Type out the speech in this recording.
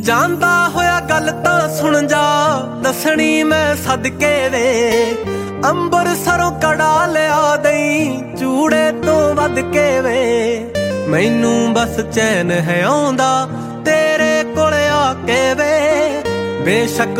ਜਾਂਦਾ ਹੋਇਆ ਗੱਲ ਤਾਂ ਸੁਣ ਜਾ, ਦੱਸਣੀ ਮੈਂ ਸਦਕੇ ਵੇ। ਅੰਬਰਸਰੋਂ ਕੜਾ ਲਿਆ ਦਈ, ਚੂੜੇ ਤੋਂ ਵੱਧ ਕੇ ਵੇ। ਮੈਨੂੰ ਬਸ ਚੈਨ ਹੈ ਆਉਂਦਾ ਤੇਰੇ ਕੋਲ ਆ ਕੇ ਵੇ। ਬੇਸ਼ੱਕ